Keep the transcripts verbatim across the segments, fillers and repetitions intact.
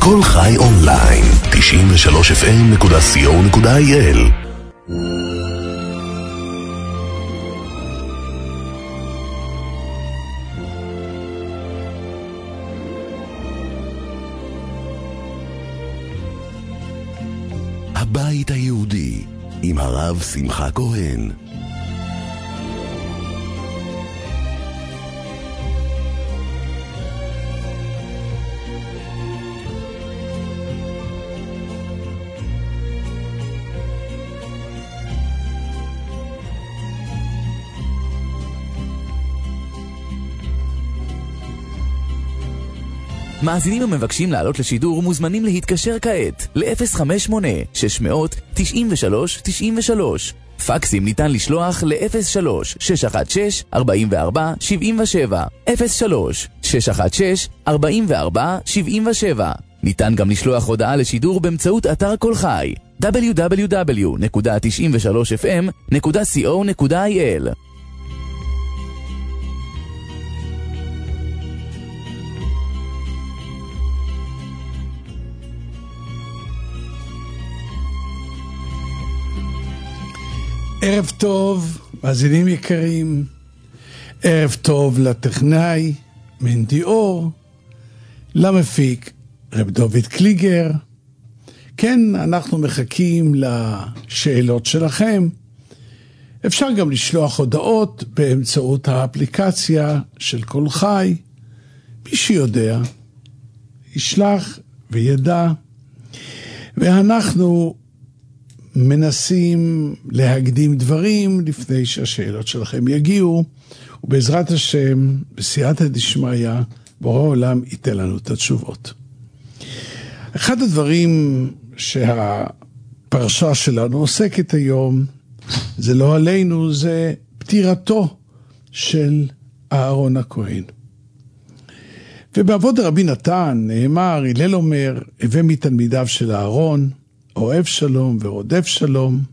כל חי אונליין, תשעים ושלוש אף אם נקודה סי או נקודה איי אל. הבית היהודי עם הרב שמחה כהן. מאזינים המבקשים לעלות לשידור מוזמנים להתקשר כעת ל-אפס חמש שמונה שש מאות תשעים ושלוש תשעים ושלוש. פקסים ניתן לשלוח ל-אפס שלוש שש אחת שש ארבע ארבע שבע שבע אפס שלוש שש אחת שש ארבע ארבע שבע שבע. ניתן גם לשלוח הודעה לשידור באמצעות אתר כל חי דאבליו דאבליו דאבליו נקודה תשעים ושלוש אף אם נקודה סי או נקודה איי אל. ערב טוב, מאזינים יקרים, ערב טוב לטכנאי מנדי אור, למפיק רב דוד קליגר. כן, אנחנו מחכים לשאלות שלכם. אפשר גם לשלוח הודעות באמצעות האפליקציה של כל חי. מי שיודע, ישלח וידע. ואנחנו מנסים להקדים דברים לפני שהשאלות שלכם יגיעו, ובעזרת השם, בסייעתא דשמיא, בורא עולם ייתן לנו את התשובות. אחד הדברים שהפרשה שלנו עוסקת היום, זה לא עלינו, זה פטירתו של אהרון הכהן. ובעבוד רבי נתן נאמר, הלל אומר, הווה מתלמידיו של אהרון, אוהב שלום ורודף שלום.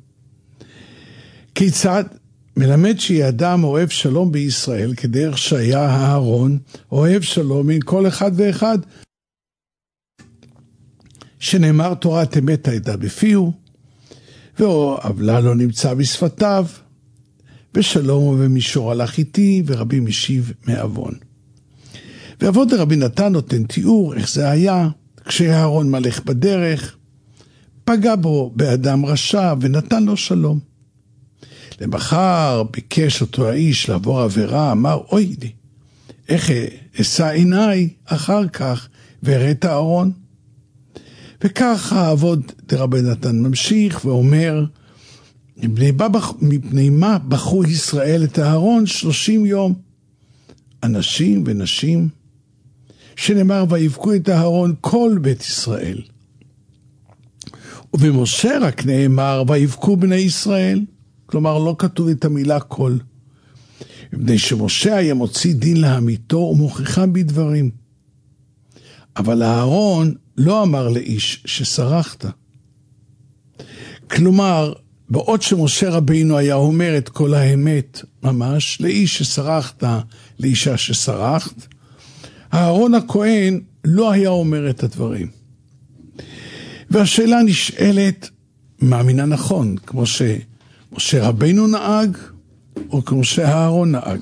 כיצד מלמד שיהיה אדם אוהב שלום בישראל, כדרך שהיה אהרון אוהב שלום מן כל אחד ואחד, שנאמר תורת אמת הייתה בפיהו, ועוולה לא נמצא בשפתיו, בשלום ובמישור הלך איתי, ורבי משיב מעוון. ועבוד רבי נתן נותן תיאור איך זה היה, כשאהרון מלך בדרך, פגע בו באדם רשע ונתן לו שלום. למחר ביקש אותו האיש לעבור עבירה, אמר, אוי לי, איך אשא עיניי אחר כך והראה את אהרון. וכך העבוד דרבי נתן ממשיך ואומר, מפני מה בחרו ישראל את אהרון שלושים יום? אנשים ונשים, שנאמר ויבכו את אהרון כל בית ישראל. ובמשה רק נאמר, ויבכו בני ישראל, כלומר לא כתוב את המילה כל. מפני שמשה היה מוציא דין להמיתו ומוכיחם בדברים. אבל אהרון לא אמר לאיש שסרחת. כלומר, בעוד שמשה רבינו היה אומר את כל האמת, ממש, לאיש שסרחת, לאישה שסרחת, אהרון הכהן לא היה אומר את הדברים. והשאלה נשאלת, מאמינה נכון, כמו שמשה רבינו נהג, או כמו שאהרון נהג.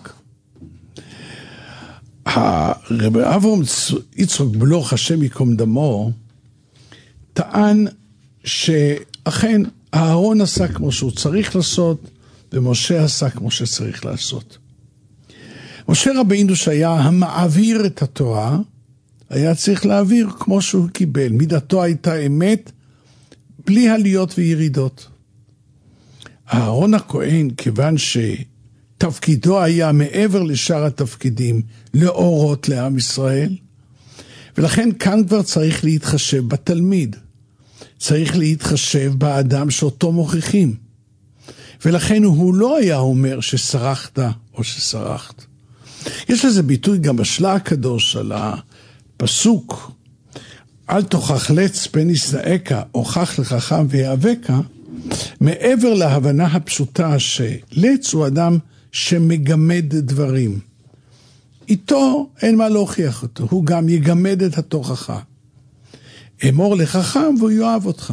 הרב אברהם יצחק בלוך השם יקום דמו, טען שאכן אהרון עשה כמו שהוא צריך לעשות, ומשה עשה כמו שצריך לעשות. משה רבינו שהיה המעביר את התורה, היה צריך להעביר כמו שהוא קיבל. מידתו הייתה אמת, בלי עליות וירידות. אהרון הכהן, כיוון שתפקידו היה מעבר לשאר התפקידים, לאורות לעם ישראל, ולכן כאן כבר צריך להתחשב בתלמיד. צריך להתחשב באדם שאותו מוכיחים. ולכן הוא לא היה אומר שסרחת או שסרחת. יש לזה ביטוי גם בשלה הקדוש על הפסוק, אל תוכח לץ פן ישנאך, הוכח לחכם ויאבקה, מעבר להבנה הפשוטה שלץ הוא אדם שמגמד דברים. איתו אין מה להוכיח אותו, הוא גם יגמד את התוכחה. אמור לחכם והוא יאהב אותך.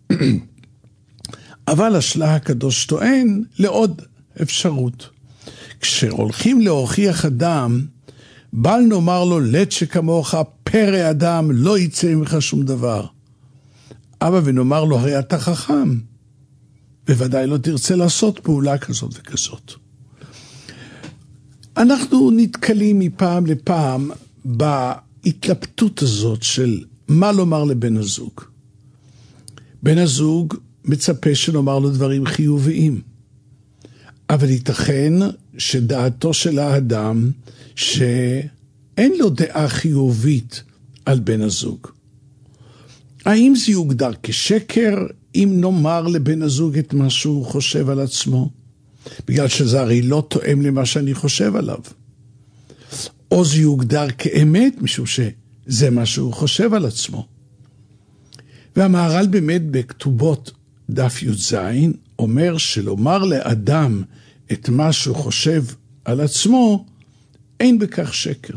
אבל השלה הקדוש טוען לעוד אפשרות. כשהולכים להוכיח אדם, בל נאמר לו לט שכמוך פרא אדם, לא יצא ממך שום דבר. אבל ונאמר לו, הרי אתה חכם, בוודאי לא תרצה לעשות פעולה כזאת וכזאת. אנחנו נתקלים מפעם לפעם בהתלבטות הזאת של מה לומר לבן הזוג. בן הזוג מצפה שנאמר לו דברים חיוביים, אבל ייתכן שדעתו של האדם שאין לו דעה חיובית על בן הזוג. האם זה יוגדר כשקר אם נאמר לבן הזוג את מה שהוא חושב על עצמו? בגלל שזה הרי לא תואם למה שאני חושב עליו. או זה יוגדר כאמת משום שזה מה שהוא חושב על עצמו. והמהר"ל באמת בכתובות דף י"ז אומר שלומר לאדם את מה שהוא חושב על עצמו, אין בכך שקר.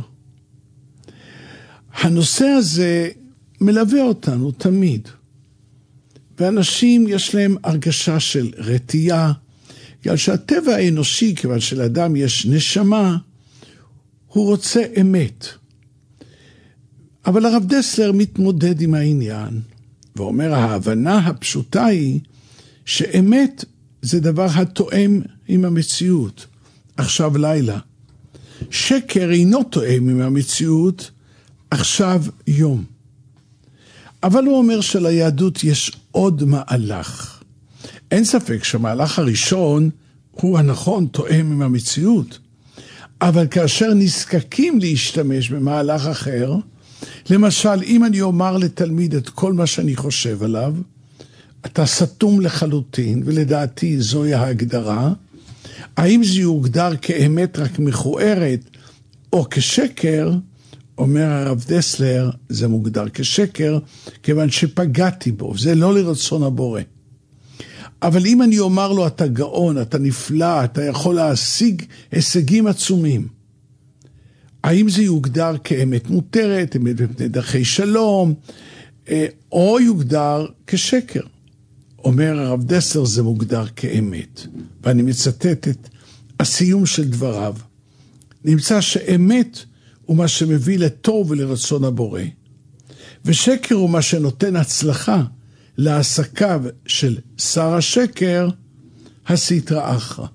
הנושא הזה מלווה אותנו תמיד. ואנשים יש להם הרגשה של רתיעה, בגלל שהטבע האנושי, כיוון שלאדם יש נשמה, הוא רוצה אמת. אבל הרב דסלר מתמודד עם העניין, ואומר, ההבנה הפשוטה היא שאמת זה דבר התואם עם המציאות. עכשיו לילה. שקר אינו תואם עם המציאות, עכשיו יום. אבל הוא אומר שליהדות יש עוד מהלך. אין ספק שהמהלך הראשון הוא הנכון, תואם עם המציאות. אבל כאשר נזקקים להשתמש במהלך אחר, למשל, אם אני אומר לתלמיד את כל מה שאני חושב עליו, אתה סתום לחלוטין, ולדעתי זוהי ההגדרה, האם זה יוגדר כאמת רק מכוערת, או כשקר, אומר הרב דסלר, זה מוגדר כשקר, כיוון שפגעתי בו, זה לא לרצון הבורא. אבל אם אני אומר לו, אתה גאון, אתה נפלא, אתה יכול להשיג הישגים עצומים, האם זה יוגדר כאמת מותרת, אמת בפני דרכי שלום, או יוגדר כשקר? אומר הרב דסלר, זה מוגדר כאמת. ואני מצטט את הסיום של דבריו. נמצא שאמת הוא מה שמביא לטוב ולרצון הבורא, ושקר הוא מה שנותן הצלחה לעסקיו של שר השקר, הסטרא אחרא.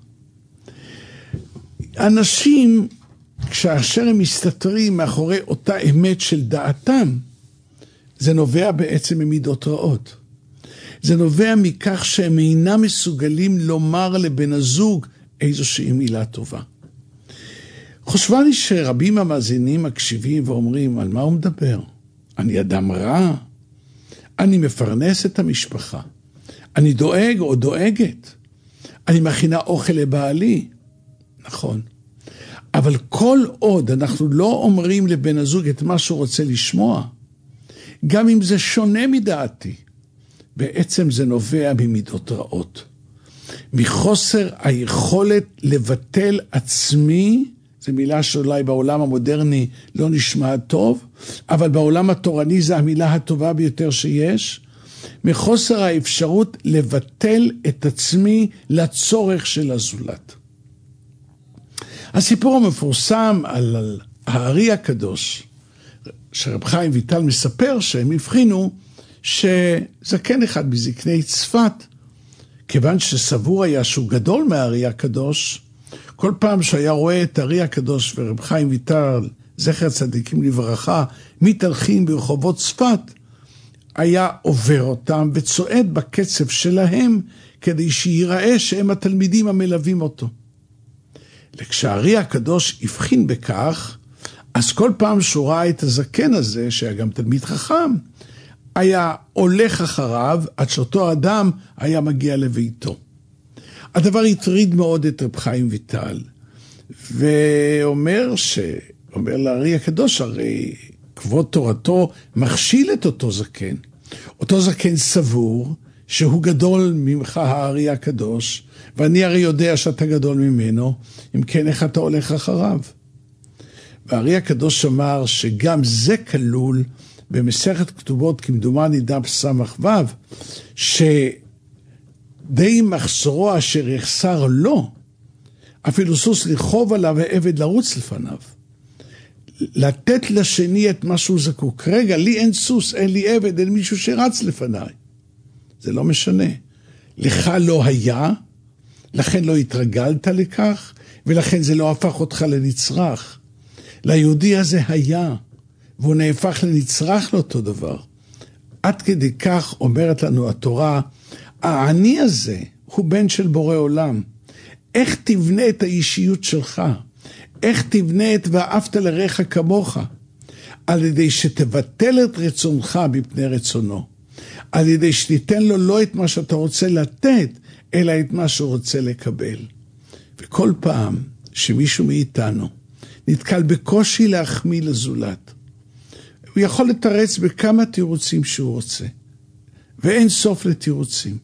אנשים, כשאשר הם מסתתרים מאחורי אותה אמת של דעתם, זה נובע בעצם ממידות רעות. זה נובע מכך שהם אינם מסוגלים לומר לבן הזוג איזושהי מילה טובה. חושבה לי שרבים המאזינים מקשיבים ואומרים, על מה הוא מדבר? אני אדם רע, אני מפרנס את המשפחה, אני דואג או דואגת, אני מכינה אוכל לבעלי. נכון. אבל כל עוד אנחנו לא אומרים לבן הזוג את מה שהוא רוצה לשמוע, גם אם זה שונה מדעתי, בעצם זה נובע ממידות רעות. מחוסר היכולת לבטל עצמי, זו מילה שאולי בעולם המודרני לא נשמע טוב, אבל בעולם התורני זו המילה הטובה ביותר שיש, מחוסר האפשרות לבטל את עצמי לצורך של הזולת. הסיפור המפורסם על, על הארי הקדוש, שרב חיים ויטל מספר שהם הבחינו שזקן אחד מזקני צפת, כיוון שסבור היה שהוא גדול מהארי הקדוש, כל פעם שהיה רואה את הארי הקדוש ורב חיים ויטל, זכר צדיקים לברכה, מתהלכים ברחובות צפת, היה עובר אותם וצועד בקצב שלהם, כדי שיראה שהם התלמידים המלווים אותו. וכשהארי הקדוש הבחין בכך, אז כל פעם שהוא ראה את הזקן הזה, שהיה גם תלמיד חכם, היה הולך אחריו, עד שאותו אדם היה מגיע לביתו. הדבר הטריד מאוד את רב חיים ויטל, ואומר ש... אומר לארי הקדוש, הרי כבוד תורתו מכשיל את אותו זקן. אותו זקן סבור שהוא גדול ממך הארי הקדוש, ואני הרי יודע שאתה גדול ממנו, אם כן איך אתה הולך אחריו. והארי הקדוש אמר שגם זה כלול במסכת כתובות כמדומני דף סמך ו' שדי מחסורו אשר יחסר לו, אפילו סוס לרחוב עליו ועבד לרוץ לפניו. לתת לשני את מה שהוא זקוק. רגע, לי אין סוס, אין לי עבד, אין מישהו שרץ לפניי. זה לא משנה. לך לא היה, לכן לא התרגלת לכך, ולכן זה לא הפך אותך לנצרך. ליהודי הזה היה, והוא נהפך לנצרך לאותו דבר. עד כדי כך אומרת לנו התורה, העני הזה הוא בן של בורא עולם. איך תבנה את האישיות שלך? איך תבנה את ואהבת לרעך כמוך? על ידי שתבטל את רצונך בפני רצונו. על ידי שתיתן לו לא את מה שאתה רוצה לתת, אלא את מה שהוא רוצה לקבל. וכל פעם שמישהו מאיתנו נתקל בקושי להחמיא לזולת, הוא יכול לתרץ בכמה תירוצים שהוא רוצה, ואין סוף לתירוצים.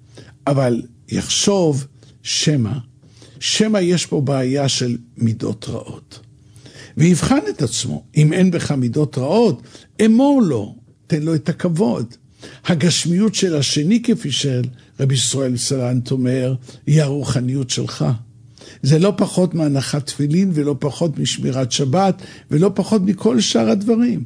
אבל יחשוב שמה, שמה יש פה בעיה של מידות רעות. ויבחן את עצמו, אם אין בך מידות רעות, אמור לו, תן לו את הכבוד. הגשמיות של השני, כפי של רבי ישראל סלנט אומר, היא הרוחניות שלך. זה לא פחות מהנחת תפילין, ולא פחות משמירת שבת, ולא פחות מכל שאר הדברים.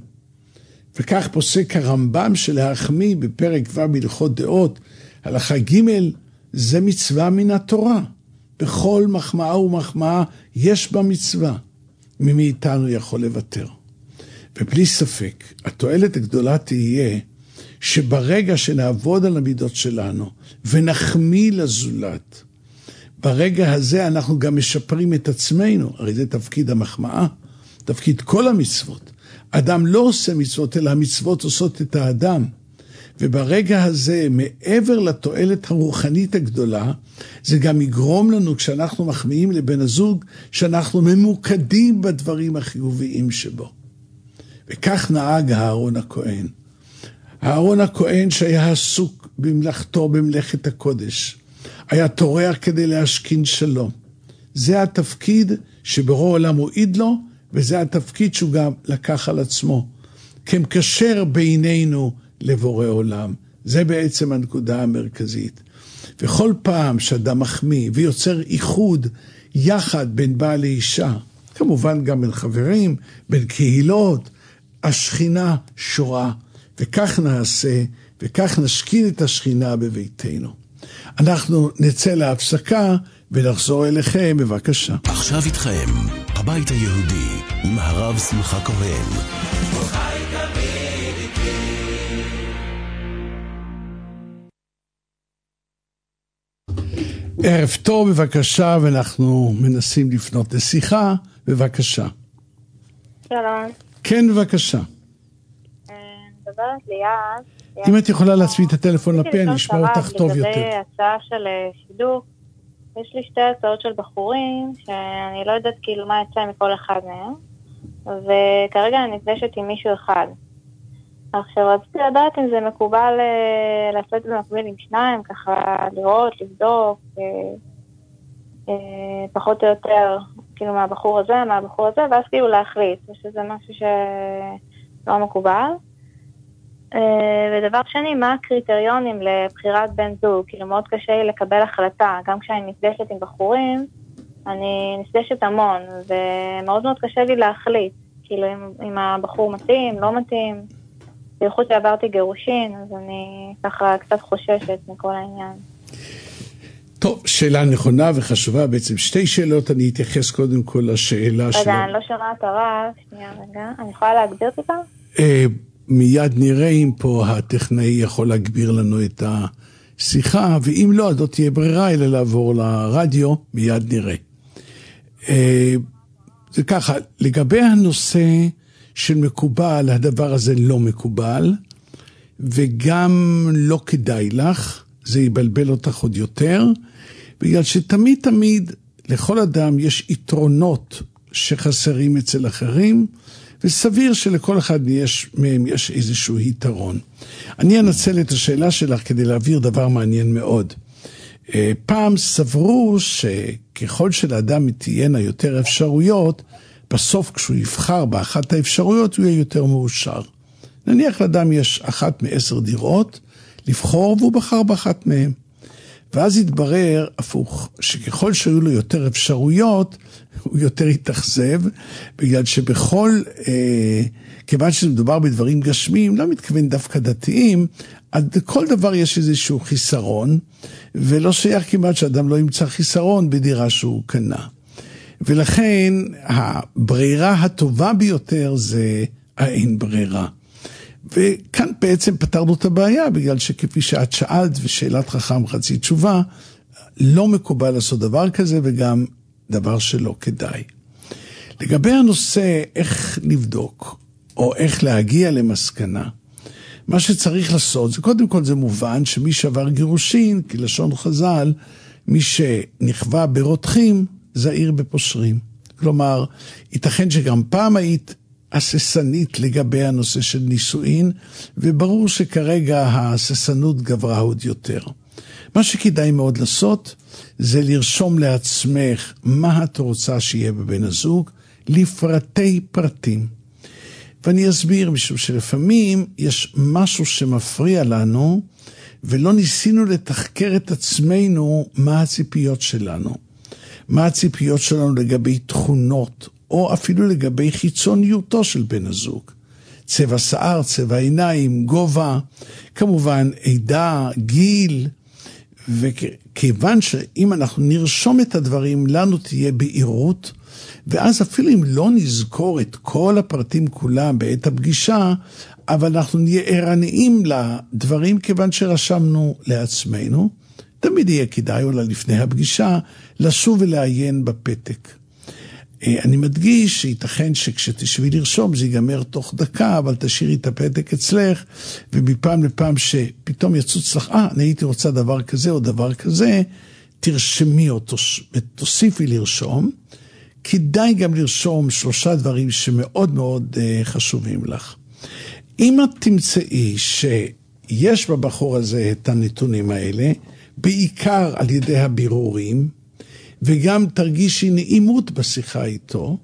וכך פוסק הרמב"ם שלהחמיא בפרק ו' בהלכות דעות, הלכה ג', זה מצווה מן התורה. בכל מחמאה ומחמאה יש בה מצווה. מי מאיתנו יכול לוותר. ובלי ספק, התועלת הגדולה תהיה, שברגע שנעבוד על המידות שלנו, ונחמיא לזולת, ברגע הזה אנחנו גם משפרים את עצמנו, הרי זה תפקיד המחמאה, תפקיד כל המצוות. אדם לא עושה מצוות, אלא המצוות עושות את האדם. וברגע הזה, מעבר לתועלת הרוחנית הגדולה, זה גם יגרום לנו, כשאנחנו מחמיאים לבן הזוג, שאנחנו ממוקדים בדברים החיוביים שבו. וכך נהג אהרון הכהן. אהרון הכהן שהיה עסוק במלאכתו, במלאכת הקודש, היה תורח כדי להשכין שלום. זה התפקיד שברור עולם הועיד לו, וזה התפקיד שהוא גם לקח על עצמו. כמקשר בינינו לבורא עולם. זה בעצם הנקודה המרכזית. וכל פעם שאדם מחמיא ויוצר איחוד יחד בין בעל לאישה, כמובן גם בין חברים, בין קהילות, השכינה שורה. וכך נעשה, וכך נשכין את השכינה בביתנו. אנחנו נצא להפסקה ונחזור אליכם, בבקשה. עכשיו איתכם, הבית היהודי, עם הרב שמחה כהן. ערב טוב, בבקשה, ואנחנו מנסים לפנות לשיחה, בבקשה. שלום. כן, בבקשה. מדברת ליד. אם את יכולה להצמיד את הטלפון לפה, אני אשמע אותך טוב יותר. לגבי הצעה של שידוך, יש לי שתי הצעות של בחורים, שאני לא יודעת כאילו מה יצא מכל אחד מהם, וכרגע אני נפגשת עם מישהו אחד. עכשיו רציתי לדעת אם זה מקובל לעשות במקביל עם שניים, ככה לראות, לבדוק, פחות או יותר, כאילו מהבחור הזה, מהבחור הזה, ואז כאילו להחליט, שזה משהו שלא מקובל. ודבר שני, מה הקריטריונים לבחירת בן זוג? כאילו מאוד קשה לי לקבל החלטה, גם כשאני נפגשת עם בחורים, אני נפגשת המון, ומאוד מאוד קשה לי להחליט, כאילו אם, אם הבחור מתאים, לא מתאים, בייחוד שעברתי גירושין, אז אני ככה קצת חוששת מכל העניין. טוב, שאלה נכונה וחשובה, בעצם שתי שאלות, אני אתייחס קודם כל לשאלה שלו. רגע, אני לא שומעת הרב, שנייה רגע, אני יכולה להגביר טיפה? מיד נראה אם פה הטכנאי יכול להגביר לנו את השיחה, ואם לא, אז לא תהיה ברירה, אלא לעבור לרדיו, מיד נראה. זה ככה, לגבי הנושא של מקובל, הדבר הזה לא מקובל, וגם לא כדאי לך, זה יבלבל אותך עוד יותר, בגלל שתמיד תמיד לכל אדם יש יתרונות שחסרים אצל אחרים, וסביר שלכל אחד יש, מהם יש איזשהו יתרון. אני אנצל את השאלה שלך כדי להעביר דבר מעניין מאוד. פעם סברו שככל שלאדם תהיינה יותר אפשרויות, בסוף כשהוא יבחר באחת האפשרויות הוא יהיה יותר מאושר. נניח לאדם יש אחת מעשר דירות, לבחור והוא בחר באחת מהם. ואז יתברר, הפוך, שככל שהיו לו יותר אפשרויות, הוא יותר יתאכזב, בגלל שבכל, אה, כיוון שמדובר בדברים גשמיים, לא מתכוון דווקא דתיים, עד כל דבר יש איזשהו חיסרון, ולא שייך כמעט שאדם לא ימצא חיסרון בדירה שהוא קנה. ולכן הברירה הטובה ביותר זה האין ברירה. וכאן בעצם פתרנו את הבעיה, בגלל שכפי שאת שאלת ושאלת חכם חצי תשובה, לא מקובל לעשות דבר כזה וגם דבר שלא כדאי. לגבי הנושא איך לבדוק או איך להגיע למסקנה, מה שצריך לעשות זה קודם כל זה מובן שמי שעבר גירושין, כי לשון חז"ל, מי שנכווה ברותחים זהיר בפושרים. כלומר, ייתכן שגם פעם היית הססנית לגבי הנושא של נישואין, וברור שכרגע ההססנות גברה עוד יותר. מה שכדאי מאוד לעשות, זה לרשום לעצמך מה את רוצה שיהיה בבן הזוג, לפרטי פרטים. ואני אסביר, משום שלפעמים יש משהו שמפריע לנו, ולא ניסינו לתחקר את עצמנו מה הציפיות שלנו. מה הציפיות שלנו לגבי תכונות, או אפילו לגבי חיצוניותו של בן הזוג. צבע שיער, צבע עיניים, גובה, כמובן עדה, גיל, וכיוון שאם אנחנו נרשום את הדברים, לנו תהיה בהירות, ואז אפילו אם לא נזכור את כל הפרטים כולם בעת הפגישה, אבל אנחנו נהיה ערניים לדברים כיוון שרשמנו לעצמנו, תמיד יהיה כדאי אולי לפני הפגישה לשוב ולעיין בפתק. אני מדגיש שייתכן שכשתשבי לרשום זה ייגמר תוך דקה, אבל תשאירי את הפתק אצלך, ומפעם לפעם שפתאום יצוץ לך, אה, אני הייתי רוצה דבר כזה או דבר כזה, תרשמי אותו ותוסיפי לרשום. כדאי גם לרשום שלושה דברים שמאוד מאוד uh, חשובים לך. אם את תמצאי שיש בבחור הזה את הנתונים האלה, בעיקר על ידי הבירורים, וגם תרגישי נעימות בשיחה איתו,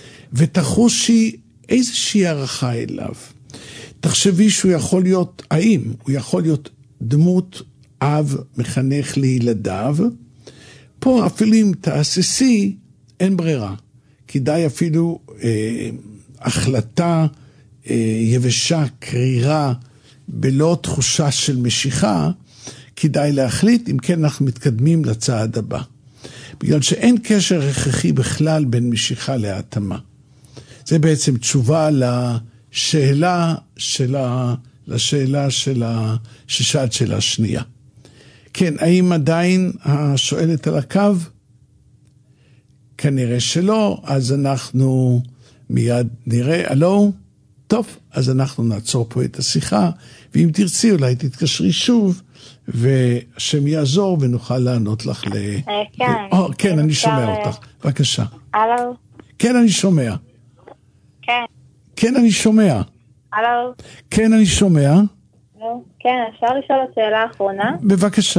ותחושי איזושהי הערכה אליו. תחשבי שהוא יכול להיות, האם הוא יכול להיות דמות אב מחנך לילדיו, פה אפילו אם תעשסי, אין ברירה. כדאי אפילו אה, החלטה אה, יבשה, קרירה, בלא תחושה של משיכה, כדאי להחליט, אם כן אנחנו מתקדמים לצעד הבא. בגלל שאין קשר הכרחי בכלל בין משיכה להתאמה. זה בעצם תשובה לשאלה שלה, לשאלה שלה, ששאלת שאלה שנייה. כן, האם עדיין השואלת על הקו? כנראה שלא, אז אנחנו מיד נראה, אלו, טוב, אז אנחנו נעצור פה את השיחה, ואם תרצי אולי תתקשרי שוב, והשם יעזור ונוכל לענות לך ל... כן. כן, אני שומע אותך, בבקשה. הלו? כן, אני שומע. כן. כן, אני שומע. הלו? כן, אני שומע. כן, אפשר לשאול את שאלה האחרונה? בבקשה.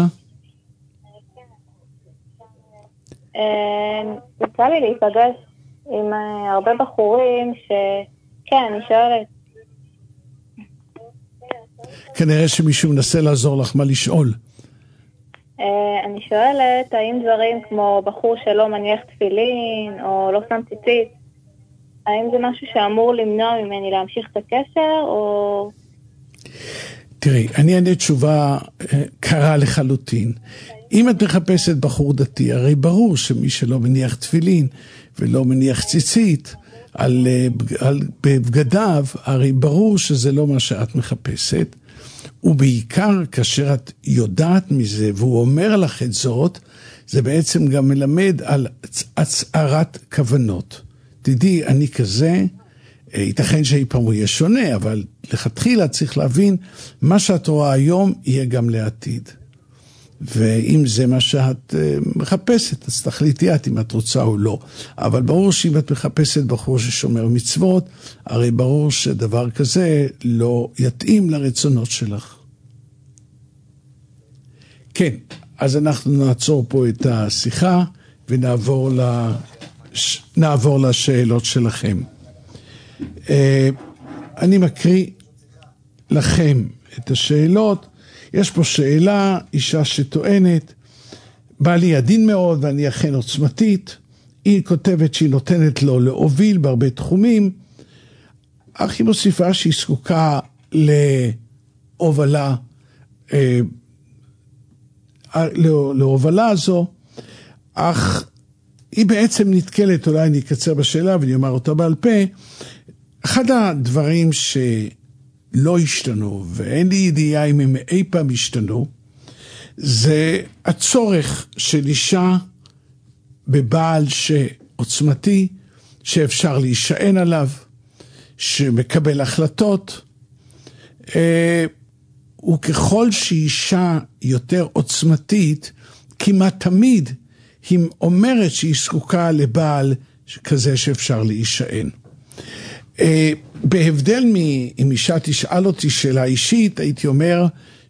יצא לי להיפגש עם הרבה בחורים ש... כן, אני שואלת. כנראה שמישהו מנסה לעזור לך מה לשאול. אני שואלת, האם דברים כמו בחור שלא מניח תפילין או לא שם ציצית, האם זה משהו שאמור למנוע ממני להמשיך את הקשר או... תראי, אני אענה תשובה קרה לחלוטין. אם את מחפשת בחור דתי, הרי ברור שמי שלא מניח תפילין ולא מניח ציצית על, על, בבגדיו, הרי ברור שזה לא מה שאת מחפשת, ובעיקר כאשר את יודעת מזה והוא אומר לך את זאת, זה בעצם גם מלמד על הצהרת כוונות. תדעי, אני כזה, ייתכן שאי פעם הוא יהיה שונה, אבל לכתחילה צריך להבין, מה שאת רואה היום יהיה גם לעתיד. ואם זה מה שאת מחפשת, אז תחליטי את אם את רוצה או לא. אבל ברור שאם את מחפשת בחור ששומר מצוות, הרי ברור שדבר כזה לא יתאים לרצונות שלך. כן, אז אנחנו נעצור פה את השיחה ונעבור לש... נעבור לשאלות שלכם. אני מקריא, לכם את השאלות. יש פה שאלה, אישה שטוענת, בא לי עדין מאוד ואני אכן עוצמתית, היא כותבת שהיא נותנת לו להוביל בהרבה תחומים, אך היא מוסיפה שהיא זקוקה להובלה, אה, להובלה הזו, אך היא בעצם נתקלת, אולי אני אקצר בשאלה ואני אומר אותה בעל פה, אחד הדברים שלא השתנו, ואין לי ידיעה אם הם אי פעם השתנו, זה הצורך של אישה בבעל שעוצמתי, שאפשר להישען עליו, שמקבל החלטות, וככל שאישה יותר עוצמתית, כמעט תמיד היא אומרת שהיא זקוקה לבעל כזה שאפשר להישען. בהבדל אם אישה תשאל אותי שאלה אישית, הייתי אומר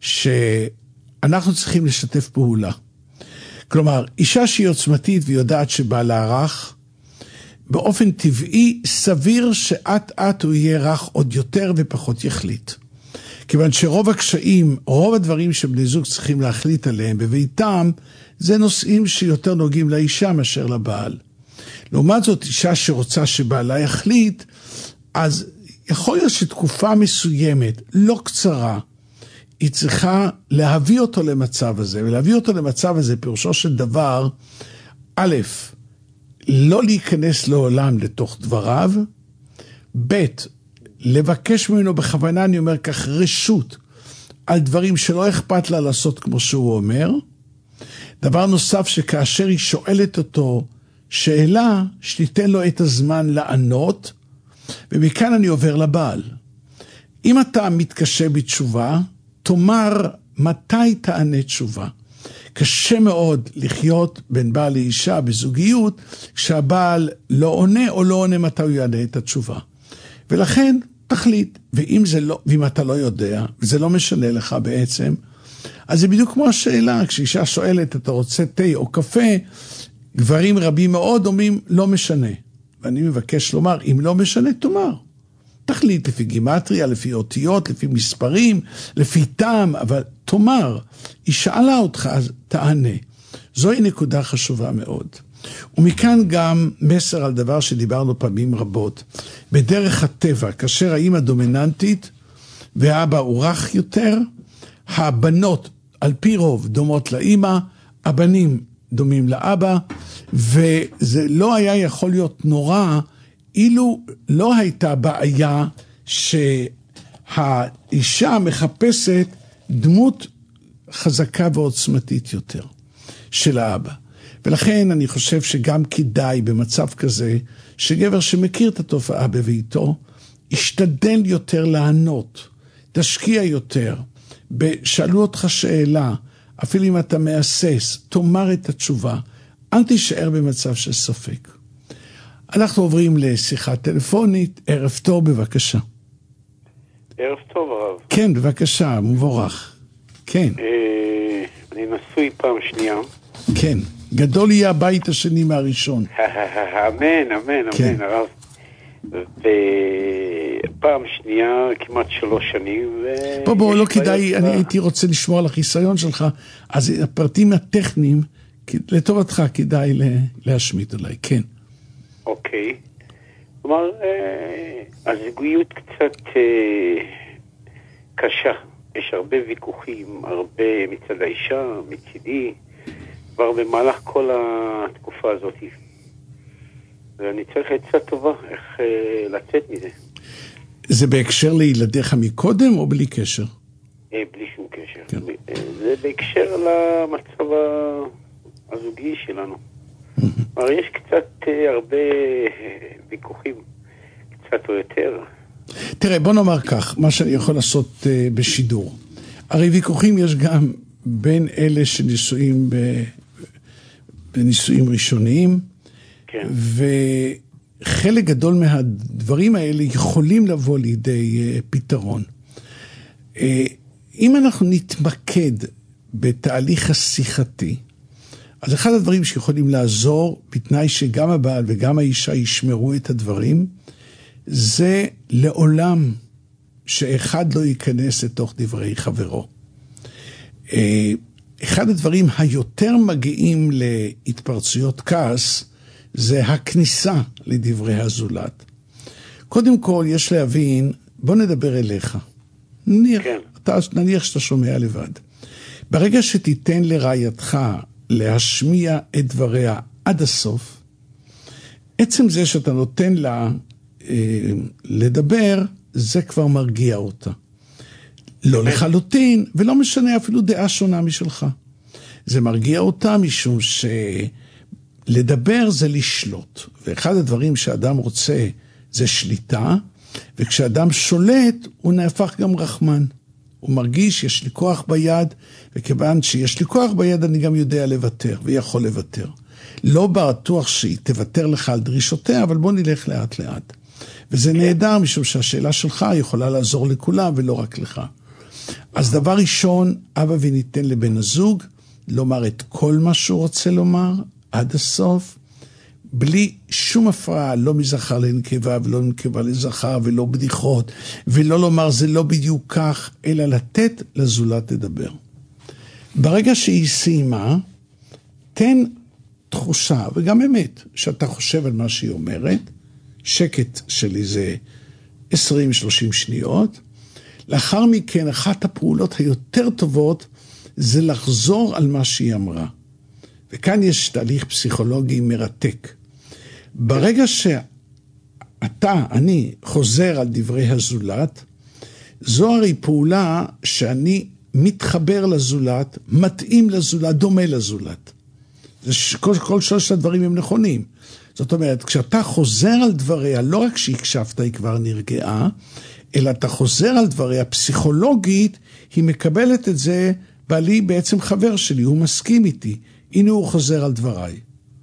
שאנחנו צריכים לשתף פעולה. כלומר, אישה שהיא עוצמתית ויודעת שבעלה רך, באופן טבעי סביר שעת עת הוא יהיה רך עוד יותר ופחות יחליט. כיוון שרוב הקשיים, רוב הדברים שבני זוג צריכים להחליט עליהם בביתם, זה נושאים שיותר נוגעים לאישה מאשר לבעל. לעומת זאת, אישה שרוצה שבעלה יחליט, אז יכול להיות שתקופה מסוימת, לא קצרה, היא צריכה להביא אותו למצב הזה, ולהביא אותו למצב הזה פירושו של דבר, א', לא להיכנס לעולם לתוך דבריו, ב', לבקש ממנו בכוונה, אני אומר כך, רשות, על דברים שלא אכפת לה לעשות כמו שהוא אומר. דבר נוסף שכאשר היא שואלת אותו שאלה, שתיתן לו את הזמן לענות, ומכאן אני עובר לבעל. אם אתה מתקשה בתשובה, תאמר מתי תענה תשובה. קשה מאוד לחיות בין בעל לאישה בזוגיות, כשהבעל לא עונה או לא עונה מתי הוא יענה את התשובה. ולכן תחליט, ואם, זה לא, ואם אתה לא יודע, וזה לא משנה לך בעצם, אז זה בדיוק כמו השאלה, כשאישה שואלת, אתה רוצה תה או קפה, גברים רבים מאוד אומרים, לא משנה. ואני מבקש לומר, אם לא משנה, תאמר. תחליט לפי גימטריה, לפי אותיות, לפי מספרים, לפי טעם, אבל תאמר, היא שאלה אותך, אז תענה. זוהי נקודה חשובה מאוד. ומכאן גם מסר על דבר שדיברנו פעמים רבות. בדרך הטבע, כאשר האמא דומיננטית והאבא הוא רך יותר, הבנות על פי רוב דומות לאמא, הבנים דומים לאבא, וזה לא היה יכול להיות נורא, אילו לא הייתה בעיה שהאישה מחפשת דמות חזקה ועוצמתית יותר של האבא. ולכן אני חושב שגם כדאי במצב כזה, שגבר שמכיר את התופעה בביתו, ישתדל יותר לענות, תשקיע יותר, שאלו אותך שאלה, אפילו אם אתה מאסס, תאמר את התשובה, אל תישאר במצב של ספק. אנחנו עוברים לשיחה טלפונית, ערב טוב בבקשה. ערב טוב הרב. כן, בבקשה, מבורך. כן. אה, אני נשוי פעם שנייה. כן, גדול יהיה הבית השני מהראשון. אמן, אמן, אמן הרב. ופעם שנייה כמעט שלוש שנים. בוא בוא, לא כדאי, אני הייתי רוצה לשמוע על החיסיון שלך, אז הפרטים הטכניים, לטובתך כדאי להשמיט אולי, כן. אוקיי. כלומר, הזוגיות קצת קשה. יש הרבה ויכוחים, הרבה מצד האישה, מצידי, כבר במהלך כל התקופה הזאת. ואני צריך עצה טובה, איך אה, לצאת מזה. זה בהקשר לילדיך מקודם או בלי קשר? אה, בלי שום קשר. כן. אה, זה בהקשר למצב הזוגי שלנו. אבל יש קצת אה, הרבה ויכוחים, קצת או יותר. תראה, בוא נאמר כך, מה שאני יכול לעשות אה, בשידור. הרי ויכוחים יש גם בין אלה שנישואים ב... בנישואים ראשוניים, כן. וחלק גדול מהדברים האלה יכולים לבוא לידי uh, פתרון. Uh, אם אנחנו נתמקד בתהליך השיחתי, אז אחד הדברים שיכולים לעזור, בתנאי שגם הבעל וגם האישה ישמרו את הדברים, זה לעולם שאחד לא ייכנס לתוך דברי חברו. אחד הדברים היותר מגיעים להתפרצויות כעס, זה הכניסה לדברי הזולת. קודם כל, יש להבין, בוא נדבר אליך. נניח, כן. אתה, נניח שאתה שומע לבד. ברגע שתיתן לרעייתך להשמיע את דבריה עד הסוף, עצם זה שאתה נותן לה אה, לדבר, זה כבר מרגיע אותה. לא לחלוטין, ולא משנה אפילו דעה שונה משלך. זה מרגיע אותה משום שלדבר זה לשלוט. ואחד הדברים שאדם רוצה זה שליטה, וכשאדם שולט הוא נהפך גם רחמן. הוא מרגיש יש לי כוח ביד, וכיוון שיש לי כוח ביד אני גם יודע לוותר, ויכול לוותר. לא בטוח שהיא תוותר לך על דרישותיה, אבל בוא נלך לאט לאט. וזה נהדר משום שהשאלה שלך יכולה לעזור לכולם ולא רק לך. אז דבר ראשון, אבא וניתן לבן הזוג לומר את כל מה שהוא רוצה לומר עד הסוף, בלי שום הפרעה, לא מזכר לנקבה ולא נקבה לזכר ולא בדיחות, ולא לומר זה לא בדיוק כך, אלא לתת לזולת לדבר. ברגע שהיא סיימה, תן תחושה וגם אמת שאתה חושב על מה שהיא אומרת, שקט שלי זה עשרים שלושים שניות, לאחר מכן אחת הפעולות היותר טובות זה לחזור על מה שהיא אמרה. וכאן יש תהליך פסיכולוגי מרתק. ברגע שאתה, אני, חוזר על דברי הזולת, זו הרי פעולה שאני מתחבר לזולת, מתאים לזולת, דומה לזולת. כל, כל שלושת הדברים הם נכונים. זאת אומרת, כשאתה חוזר על דבריה, לא רק שהקשבת היא כבר נרגעה, אלא אתה חוזר על דבריה פסיכולוגית, היא מקבלת את זה, בעלי בעצם חבר שלי, הוא מסכים איתי, הנה הוא חוזר על דבריי.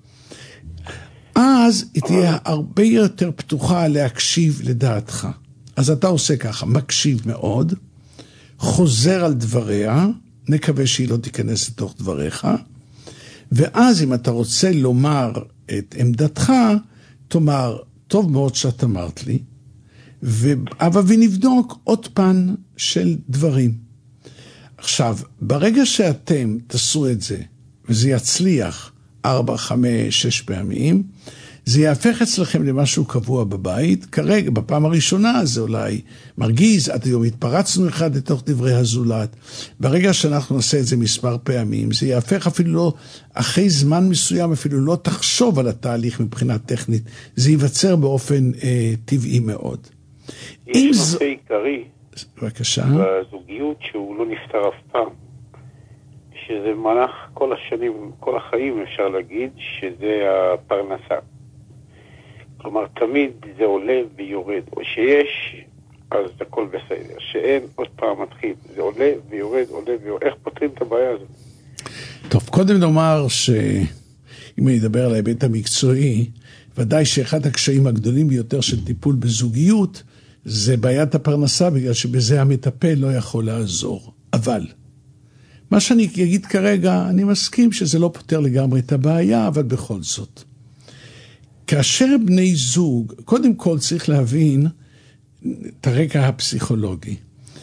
אז היא תהיה הרבה יותר פתוחה להקשיב לדעתך. אז אתה עושה ככה, מקשיב מאוד, חוזר על דבריה, נקווה שהיא לא תיכנס לתוך דבריך, ואז אם אתה רוצה לומר את עמדתך, תאמר, טוב מאוד שאת אמרת לי, ואבא ונבדוק עוד פן של דברים. עכשיו, ברגע שאתם תעשו את זה, וזה יצליח ארבע, חמש, שש פעמים, זה יהפך אצלכם למשהו קבוע בבית. כרגע, בפעם הראשונה, זה אולי מרגיז, עד היום התפרצנו אחד לתוך דברי הזולת. ברגע שאנחנו נעשה את זה מספר פעמים, זה יהפך אפילו לא, אחרי זמן מסוים, אפילו לא תחשוב על התהליך מבחינה טכנית. זה ייווצר באופן אה, טבעי מאוד. יש נושא ז... עיקרי. בבקשה. בזוגיות שהוא לא נפטר אף פעם. שזה במהלך כל השנים, כל החיים אפשר להגיד, שזה הפרנסה. כלומר, תמיד זה עולה ויורד, או שיש, אז הכל בסדר. שאין, עוד פעם מתחיל, זה עולה ויורד, עולה ויורד. איך פותרים את הבעיה הזאת? טוב, קודם נאמר שאם אני אדבר על ההיבט המקצועי, ודאי שאחד הקשיים הגדולים ביותר של טיפול בזוגיות, זה בעיית הפרנסה, בגלל שבזה המטפל לא יכול לעזור. אבל מה שאני אגיד כרגע, אני מסכים שזה לא פותר לגמרי את הבעיה, אבל בכל זאת. כאשר בני זוג, קודם כל צריך להבין את הרקע הפסיכולוגי.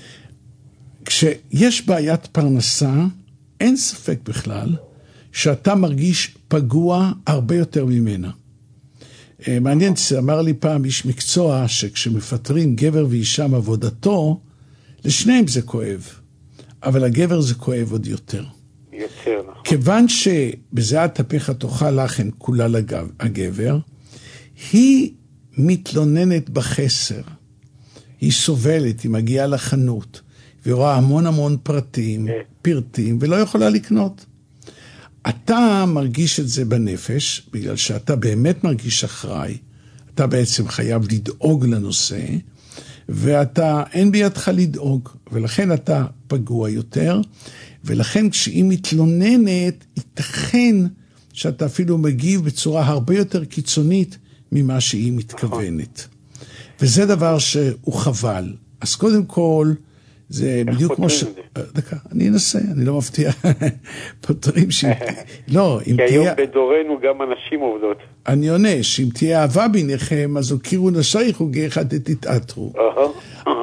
כשיש בעיית פרנסה, אין ספק בכלל שאתה מרגיש פגוע הרבה יותר ממנה. מעניין, אמר לי פעם איש מקצוע שכשמפטרים גבר ואישה מעבודתו, לשניהם זה כואב. אבל הגבר זה כואב עוד יותר. יותר, נכון. כיוון שבזיעת אפיך תאכל לחם כולה לגבר, היא מתלוננת בחסר. היא סובלת, היא מגיעה לחנות, והיא רואה המון המון פרטים, פרטים, ולא יכולה לקנות. אתה מרגיש את זה בנפש, בגלל שאתה באמת מרגיש אחראי, אתה בעצם חייב לדאוג לנושא, ואתה, אין בידך לדאוג, ולכן אתה פגוע יותר, ולכן כשהיא מתלוננת, ייתכן שאתה אפילו מגיב בצורה הרבה יותר קיצונית ממה שהיא מתכוונת. וזה דבר שהוא חבל. אז קודם כל, זה בדיוק כמו ש... דקה, אני אנסה, אני לא מבטיח. פותרים ש... לא, אם תהיה... כי היום בדורנו גם אנשים עובדות. אני עונה, שאם תהיה אהבה ביניכם, אז הוקירו נשייך וגי אחד תתעתרו.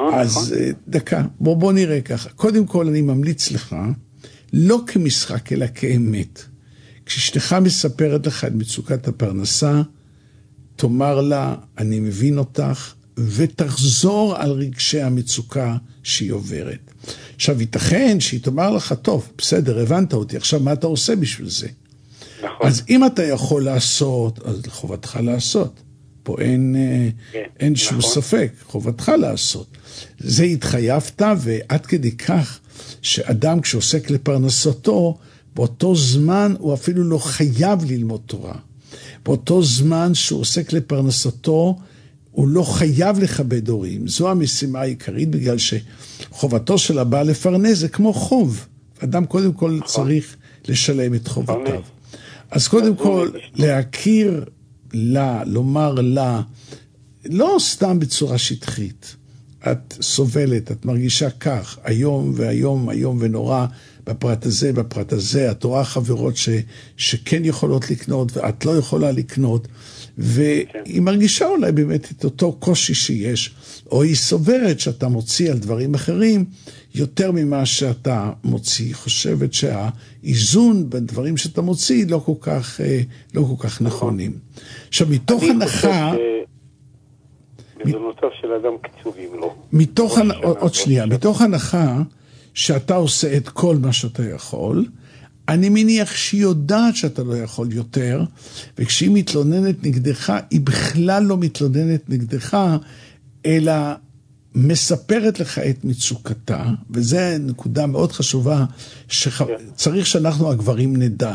אז דקה, בוא, בוא נראה ככה. קודם כל אני ממליץ לך, לא כמשחק אלא כאמת. כשאשתך מספרת לך את מצוקת הפרנסה, תאמר לה, אני מבין אותך, ותחזור על רגשי המצוקה שהיא עוברת. עכשיו, ייתכן שהיא תאמר לך, טוב, בסדר, הבנת אותי, עכשיו מה אתה עושה בשביל זה? נכון. אז אם אתה יכול לעשות, אז חובתך לעשות. פה אין, כן, אין שום נכון. ספק, חובתך לעשות. זה התחייבת, ועד כדי כך שאדם כשעוסק לפרנסתו, באותו זמן הוא אפילו לא חייב ללמוד תורה. באותו זמן שהוא עוסק לפרנסתו, הוא לא חייב לכבד הורים. זו המשימה העיקרית, בגלל שחובתו של הבעל לפרנס זה כמו חוב. אדם קודם כל נכון. צריך לשלם את חובתיו. אז קודם כל להכיר לה, לומר לה, לא סתם בצורה שטחית. את סובלת, את מרגישה כך, היום והיום, היום ונורא, בפרט הזה, בפרט הזה, את רואה חברות ש, שכן יכולות לקנות, ואת לא יכולה לקנות, והיא מרגישה אולי באמת את אותו קושי שיש, או היא סוברת שאתה מוציא על דברים אחרים, יותר ממה שאתה מוציא. היא חושבת שהאיזון בדברים שאתה מוציא לא כל כך, לא כל כך נכונים. עכשיו, מתוך הנחה... מזונותיו של אדם קצובים לו. מתוך, עוד שנייה, מתוך הנחה שאתה עושה את כל מה שאתה יכול, אני מניח שהיא יודעת שאתה לא יכול יותר, וכשהיא מתלוננת נגדך, היא בכלל לא מתלוננת נגדך, אלא מספרת לך את מצוקתה, וזו נקודה מאוד חשובה, שצריך שאנחנו הגברים נדע.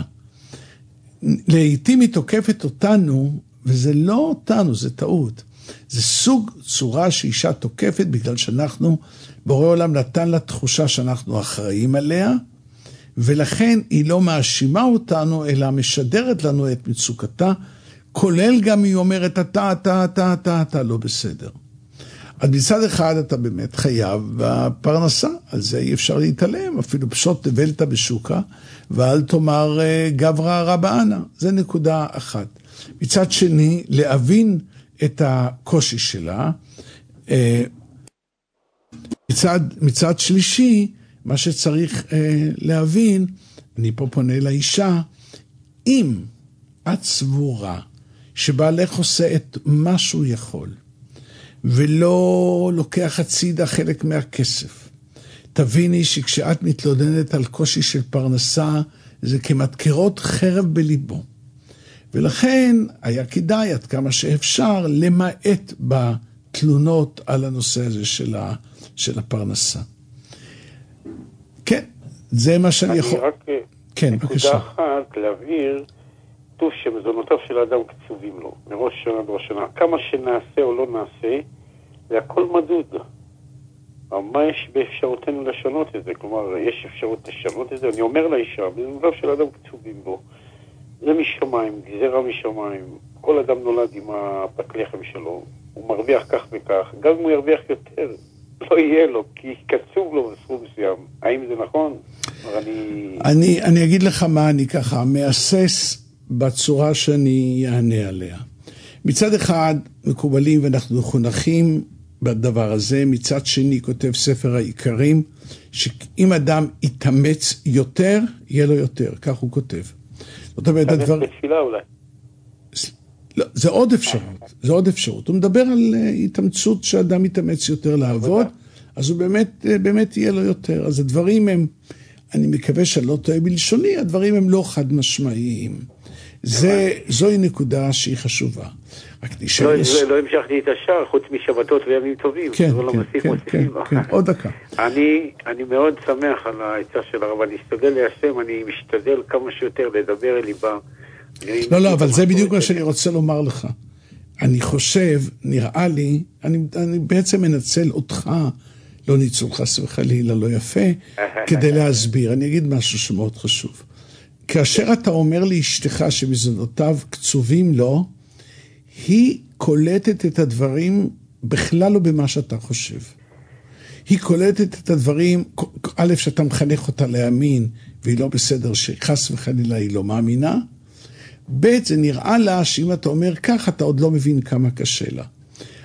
לעתים היא תוקפת אותנו, וזה לא אותנו, זה טעות. זה סוג צורה שאישה תוקפת, בגלל שאנחנו, בורא עולם נתן לה תחושה שאנחנו אחראים עליה, ולכן היא לא מאשימה אותנו, אלא משדרת לנו את מצוקתה, כולל גם היא אומרת, אתה, אתה, אתה, אתה, אתה לא בסדר. אז מצד אחד אתה באמת חייב בפרנסה, על זה אי אפשר להתעלם, אפילו פשוט תבלת בשוקה, ואל תאמר גברא רבענה, זה נקודה אחת. מצד שני, להבין את הקושי שלה, מצד, מצד שלישי, מה שצריך אה, להבין, אני פה פונה לאישה, אם את סבורה שבעלך עושה את מה שהוא יכול, ולא לוקח הצידה חלק מהכסף, תביני שכשאת מתלוננת על קושי של פרנסה, זה כמתקרות חרב בליבו. ולכן היה כדאי עד כמה שאפשר למעט בתלונות על הנושא הזה של, ה, של הפרנסה. כן, זה מה שאני יכול... אני רק כן, נקודה אחת להבהיר, כתוב שמזונותיו של האדם קצובים לו, מראש שנה עד ראש שנה. כמה שנעשה או לא נעשה, זה הכל מדוד. אבל מה יש באפשרותנו לשנות את זה? כלומר, יש אפשרות לשנות את זה. אני אומר לאישה, מזונותיו של האדם קצובים לו. זה משמיים, גזירה משמיים. כל אדם נולד עם הפת לחם שלו. הוא מרוויח כך וכך. גם אם הוא ירוויח יותר, לא יהיה לו, כי קצוב לו בסכום מסוים. האם זה נכון? אני... אני, אני אגיד לך מה אני ככה, מאסס בצורה שאני אענה עליה. מצד אחד, מקובלים ואנחנו חונכים בדבר הזה, מצד שני כותב ספר העיקרים, שאם אדם יתאמץ יותר, יהיה לו יותר, כך הוא כותב. זאת אומרת, הדבר... בתפילה אולי. לא, זה עוד אפשרות, זה עוד אפשרות. הוא מדבר על התאמצות שאדם יתאמץ יותר לעבוד, אז הוא באמת, באמת יהיה לו יותר. אז הדברים הם, אני מקווה שאני לא טועה בלשוני, הדברים הם לא חד משמעיים. זה, זוהי נקודה שהיא חשובה. לא המשכתי את השאר, חוץ משבתות וימים טובים. כן, כן, כן, כן, עוד דקה. אני מאוד שמח על העצה של הרב, אני אשתדל ליישם, אני משתדל כמה שיותר לדבר אל ליבה. לא, לא, אבל זה בדיוק מה שאני רוצה לומר לך. אני חושב, נראה לי, אני, אני בעצם מנצל אותך, לא ניצול חס וחלילה, לא יפה, כדי להסביר. אני אגיד משהו שמאוד חשוב. כאשר אתה אומר לאשתך שמזונותיו קצובים לו, היא קולטת את הדברים בכלל לא במה שאתה חושב. היא קולטת את הדברים, א', שאתה מחנך אותה להאמין, והיא לא בסדר שחס וחלילה היא לא מאמינה, ב', זה נראה לה שאם אתה אומר כך, אתה עוד לא מבין כמה קשה לה.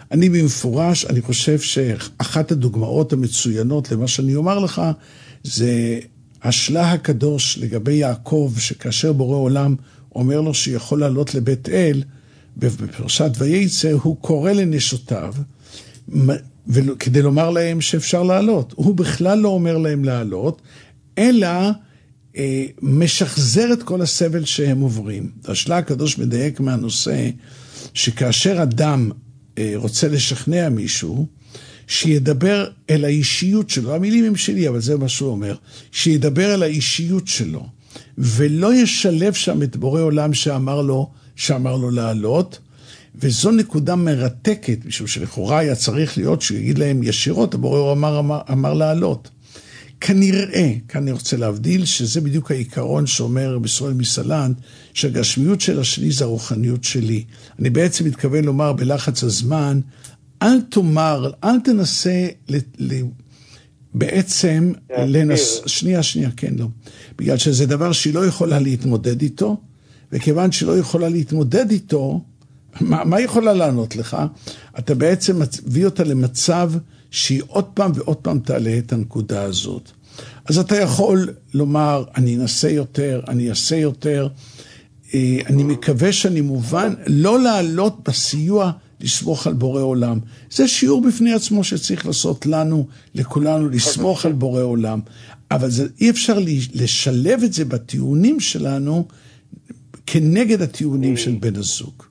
אני במפורש, אני חושב שאחת הדוגמאות המצוינות למה שאני אומר לך, זה השלה הקדוש לגבי יעקב, שכאשר בורא עולם אומר לו שיכול לעלות לבית אל, בפרשת וייצא, הוא קורא לנשותיו, כדי לומר להם שאפשר לעלות. הוא בכלל לא אומר להם לעלות, אלא אה, משחזר את כל הסבל שהם עוברים. השלה הקדוש מדייק מהנושא, שכאשר אדם אה, רוצה לשכנע מישהו, שידבר אל האישיות שלו, המילים הם שלי, אבל זה מה שהוא אומר, שידבר אל האישיות שלו, ולא ישלב שם את בורא עולם שאמר לו, שאמר לו לעלות, וזו נקודה מרתקת, משום שלכאורה היה צריך להיות שיגיד להם ישירות, הבורא אמר, אמר, אמר לעלות. כנראה, כאן אני רוצה להבדיל, שזה בדיוק העיקרון שאומר בישראל מסלנט, שהגשמיות של השני זה הרוחניות שלי. אני בעצם מתכוון לומר בלחץ הזמן, אל תאמר, אל תנסה ל, ל, בעצם לנס... שנייה, שנייה, כן, לא. בגלל שזה דבר שהיא לא יכולה להתמודד איתו, וכיוון שלא יכולה להתמודד איתו, מה, מה יכולה לענות לך? אתה בעצם מביא אותה למצב שהיא עוד פעם ועוד פעם תעלה את הנקודה הזאת. אז אתה יכול לומר, אני אנסה יותר, אני אעשה יותר, אני מקווה שאני מובן, לא לעלות בסיוע לסמוך על בורא עולם. זה שיעור בפני עצמו שצריך לעשות לנו, לכולנו, לסמוך על בורא עולם. אבל זה, אי אפשר לשלב את זה בטיעונים שלנו, כנגד הטיעונים של בן הזוג.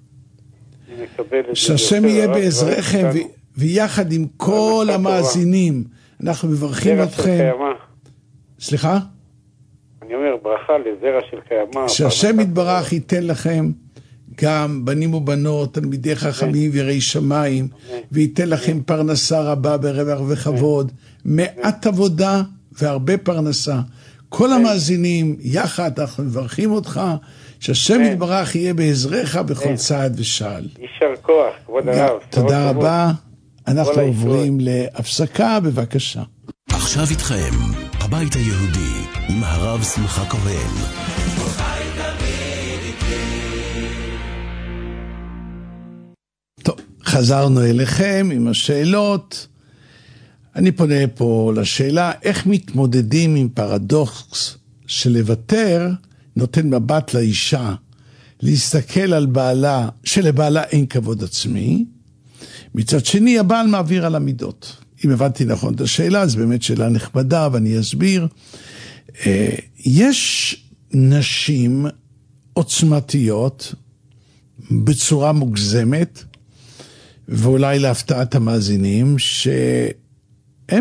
שהשם יהיה בעזרכם, ויחד עם כל המאזינים, אנחנו מברכים אתכם. סליחה? אני אומר, ברכה לזרע של קיימה. שהשם יתברך ייתן לכם גם בנים ובנות, תלמידי חכמים ויראי שמיים, וייתן לכם פרנסה רבה ברווח וכבוד, מעט עבודה והרבה פרנסה. כל המאזינים, יחד אנחנו מברכים אותך, שהשם יתברך יהיה בעזרך בכל צעד ושעל. יישר כוח, כבוד הרב. תודה רבה. אנחנו עוברים להפסקה, בבקשה. עכשיו איתכם, הבית היהודי, עם הרב שמחה כהן. טוב, חזרנו אליכם עם השאלות. אני פונה פה לשאלה, איך מתמודדים עם פרדוקס שלוותר נותן מבט לאישה, להסתכל על בעלה, שלבעלה אין כבוד עצמי, מצד שני הבעל מעביר על המידות. אם הבנתי נכון את השאלה, אז באמת שאלה נכבדה, ואני אסביר. יש נשים עוצמתיות בצורה מוגזמת, ואולי להפתעת המאזינים, שהן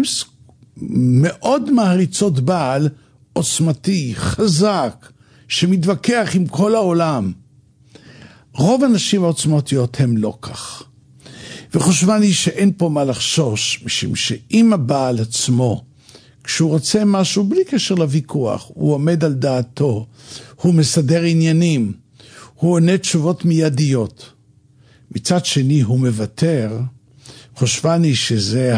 מאוד מעריצות בעל עוצמתי, חזק, שמתווכח עם כל העולם. רוב הנשים העוצמתיות הם לא כך. וחושבה לי שאין פה מה לחשוש, משום שאם הבעל עצמו, כשהוא רוצה משהו בלי קשר לוויכוח, הוא עומד על דעתו, הוא מסדר עניינים, הוא עונה תשובות מיידיות. מצד שני הוא מוותר, חושבה לי שזה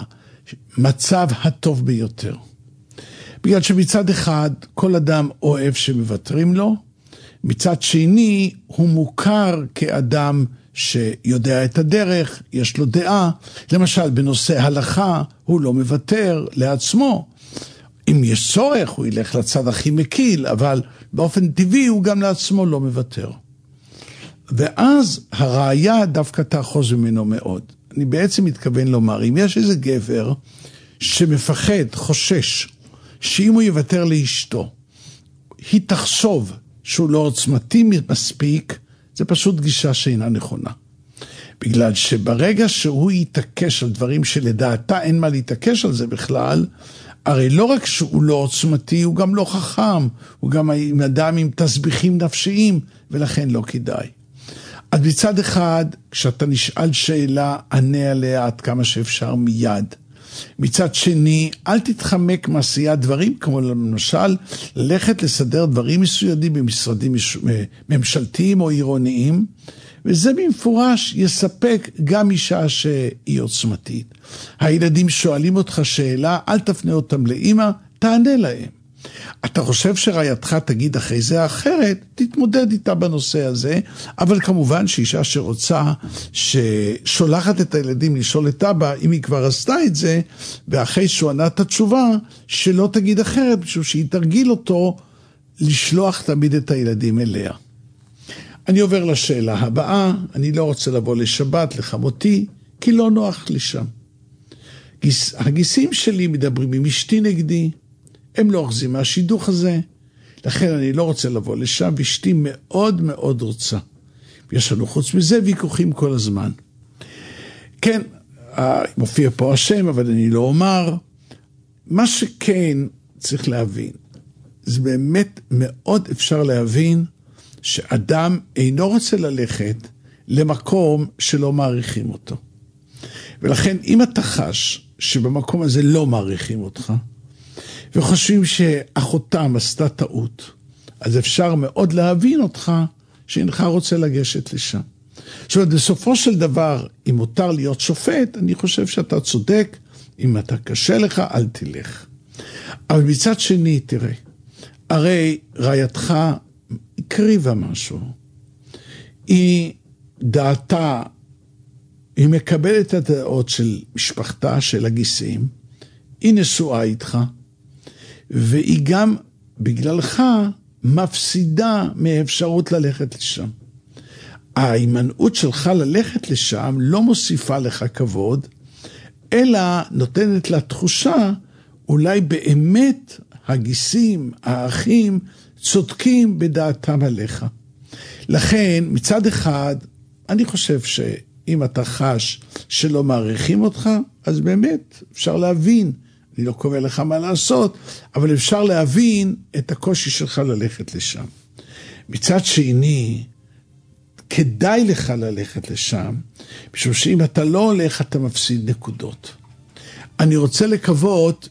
המצב הטוב ביותר. בגלל שמצד אחד כל אדם אוהב שמוותרים לו, מצד שני הוא מוכר כאדם שיודע את הדרך, יש לו דעה, למשל בנושא הלכה הוא לא מוותר לעצמו, אם יש צורך הוא ילך לצד הכי מקיל, אבל באופן טבעי הוא גם לעצמו לא מוותר. ואז הראיה דווקא תאחוז ממנו מאוד. אני בעצם מתכוון לומר, אם יש איזה גבר שמפחד, חושש, שאם הוא יוותר לאשתו, היא תחשוב שהוא לא עוצמתי מספיק, זה פשוט גישה שאינה נכונה. בגלל שברגע שהוא יתעקש על דברים שלדעתה אין מה להתעקש על זה בכלל, הרי לא רק שהוא לא עוצמתי, הוא גם לא חכם, הוא גם אדם עם תסביכים נפשיים, ולכן לא כדאי. אז מצד אחד, כשאתה נשאל שאלה, ענה עליה עד כמה שאפשר מיד. מצד שני, אל תתחמק מעשיית דברים, כמו למשל, ללכת לסדר דברים מסוידים במשרדים ממשלתיים או עירוניים, וזה במפורש יספק גם אישה שהיא עוצמתית. הילדים שואלים אותך שאלה, אל תפנה אותם לאמא, תענה להם. אתה חושב שרעייתך תגיד אחרי זה אחרת, תתמודד איתה בנושא הזה, אבל כמובן שאישה שרוצה, ששולחת את הילדים לשאול את אבא, אם היא כבר עשתה את זה, ואחרי שהוא ענה את התשובה, שלא תגיד אחרת, בשביל שהיא תרגיל אותו לשלוח תמיד את הילדים אליה. אני עובר לשאלה הבאה, אני לא רוצה לבוא לשבת, לחמותי, כי לא נוח לי שם. גיס, הגיסים שלי מדברים עם אשתי נגדי, הם לא אוחזים מהשידוך הזה, לכן אני לא רוצה לבוא לשם, ואשתי מאוד מאוד רוצה. יש לנו חוץ מזה ויכוחים כל הזמן. כן, מופיע פה השם, אבל אני לא אומר. מה שכן צריך להבין, זה באמת מאוד אפשר להבין, שאדם אינו רוצה ללכת למקום שלא מעריכים אותו. ולכן אם אתה חש שבמקום הזה לא מעריכים אותך, וחושבים שאחותם עשתה טעות, אז אפשר מאוד להבין אותך שאינך רוצה לגשת לשם. זאת אומרת, בסופו של דבר, אם מותר להיות שופט, אני חושב שאתה צודק, אם אתה קשה לך, אל תלך. אבל מצד שני, תראה, הרי רעייתך הקריבה משהו, היא דעתה, היא מקבלת את הדעות של משפחתה, של הגיסים, היא נשואה איתך, והיא גם בגללך מפסידה מאפשרות ללכת לשם. ההימנעות שלך ללכת לשם לא מוסיפה לך כבוד, אלא נותנת לה תחושה, אולי באמת הגיסים, האחים, צודקים בדעתם עליך. לכן, מצד אחד, אני חושב שאם אתה חש שלא מעריכים אותך, אז באמת אפשר להבין, אני לא קובע לך מה לעשות, אבל אפשר להבין את הקושי שלך ללכת לשם. מצד שני, כדאי לך ללכת לשם, משום שאם אתה לא הולך, אתה מפסיד נקודות. אני רוצה לקוות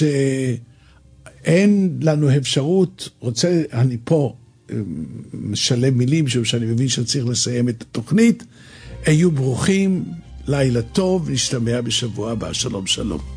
שאין לנו אפשרות, רוצה, אני פה משלם מילים, משום שאני מבין שצריך לסיים את התוכנית. היו ברוכים, לילה טוב, נשתמע בשבוע הבא. שלום שלום.